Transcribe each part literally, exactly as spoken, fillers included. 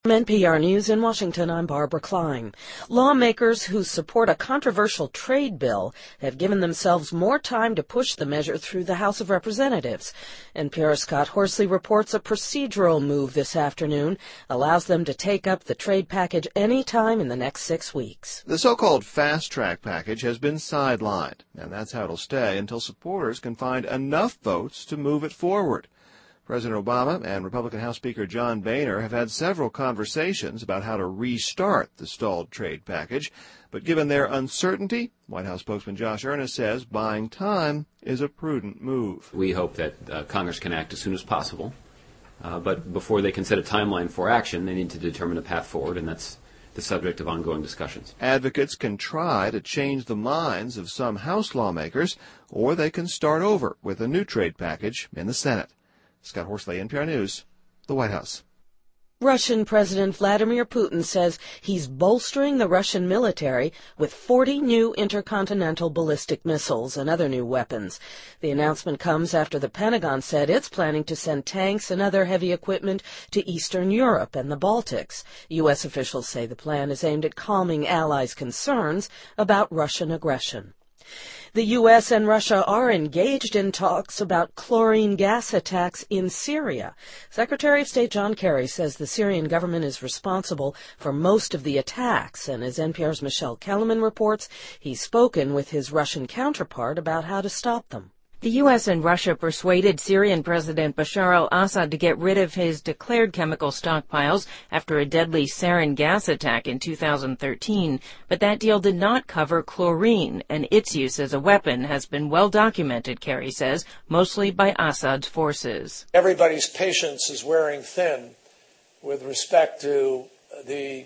From N P R News in Washington, I'm Barbara Klein. Lawmakers who support a controversial trade bill have given themselves more time to push the measure through the House of Representatives. N P R's Scott Horsley reports a procedural move this afternoon allows them to take up the trade package any time in the next six weeks. The so-called fast-track package has been sidelined, and that's how it'll stay until supporters can find enough votes to move it forward. President Obama and Republican House Speaker John Boehner have had several conversations about how to restart the stalled trade package, but given their uncertainty, White House spokesman Josh Earnest says buying time is a prudent move. We hope that uh, Congress can act as soon as possible, uh, but before they can set a timeline for action, they need to determine a path forward, and that's the subject of ongoing discussions. Advocates can try to change the minds of some House lawmakers, or they can start over with a new trade package in the Senate. Scott Horsley, N P R News, the White House. Russian President Vladimir Putin says he's bolstering the Russian military with forty new intercontinental ballistic missiles and other new weapons. The announcement comes after the Pentagon said it's planning to send tanks and other heavy equipment to Eastern Europe and the Baltics. U S officials say the plan is aimed at calming allies' concerns about Russian aggression. The U S and Russia are engaged in talks about chlorine gas attacks in Syria. Secretary of State John Kerry says the Syrian government is responsible for most of the attacks, and as N P R's Michelle Kellerman reports, he's spoken with his Russian counterpart about how to stop them. The U S and Russia persuaded Syrian President Bashar al-Assad to get rid of his declared chemical stockpiles after a deadly sarin gas attack in two thousand thirteen, but that deal did not cover chlorine, and its use as a weapon has been well documented, Kerry says, mostly by Assad's forces. Everybody's patience is wearing thin with respect to the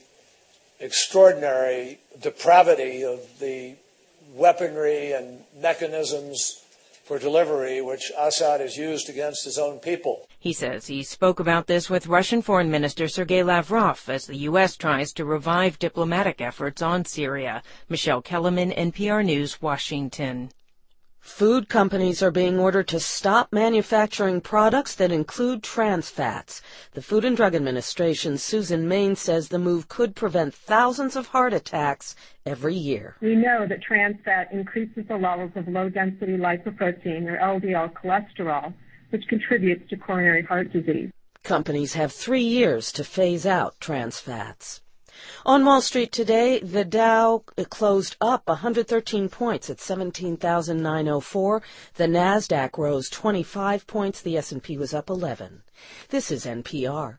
extraordinary depravity of the weaponry and mechanisms for delivery, which Assad has used against his own people. He says he spoke about this with Russian Foreign Minister Sergei Lavrov as the U S tries to revive diplomatic efforts on Syria. Michelle Kellerman, N P R News, Washington. Food companies are being ordered to stop manufacturing products that include trans fats. The Food and Drug Administration's Susan Main says the move could prevent thousands of heart attacks every year. We know that trans fat increases the levels of low-density lipoprotein, or L D L cholesterol, which contributes to coronary heart disease. Companies have three years to phase out trans fats. On Wall Street today, the Dow closed up one hundred thirteen points at seventeen thousand nine hundred four. The Nasdaq rose twenty-five points. The S and P was up eleven. This is N P R.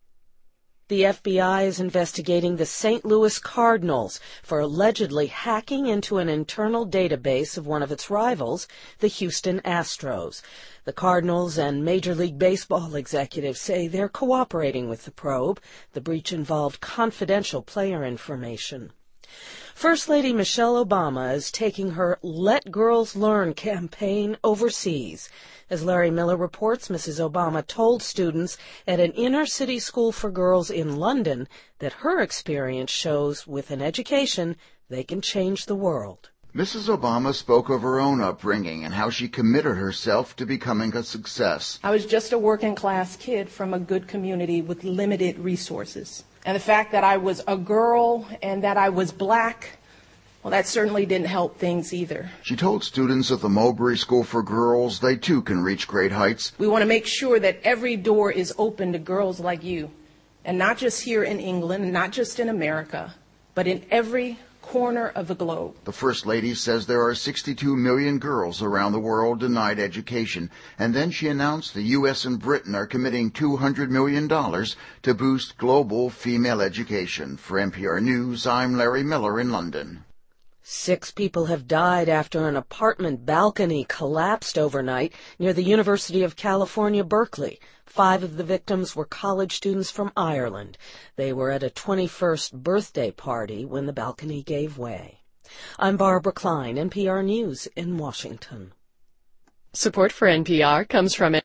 The F B I is investigating the Saint Louis Cardinals for allegedly hacking into an internal database of one of its rivals, the Houston Astros. The Cardinals and Major League Baseball executives say they're cooperating with the probe. The breach involved confidential player information. First Lady Michelle Obama is taking her Let Girls Learn campaign overseas. As Larry Miller reports, Missus Obama told students at an inner-city school for girls in London that her experience shows with an education they can change the world. Missus Obama spoke of her own upbringing and how she committed herself to becoming a success. I was just a working-class kid from a good community with limited resources. And the fact that I was a girl and that I was black, well, that certainly didn't help things either. She told students at the Mowbray School for Girls they too can reach great heights. We want to make sure that every door is open to girls like you, and not just here in England, not just in America, but in every corner of the globe. The First Lady says there are sixty-two million girls around the world denied education, and then she announced the U S and Britain are committing two hundred million dollars to boost global female education. For N P R News, I'm Larry Miller in London. Six people have died after an apartment balcony collapsed overnight near the University of California, Berkeley. Five of the victims were college students from Ireland. They were at a twenty-first birthday party when the balcony gave way. I'm Barbara Klein, N P R News in Washington. Support for N P R comes from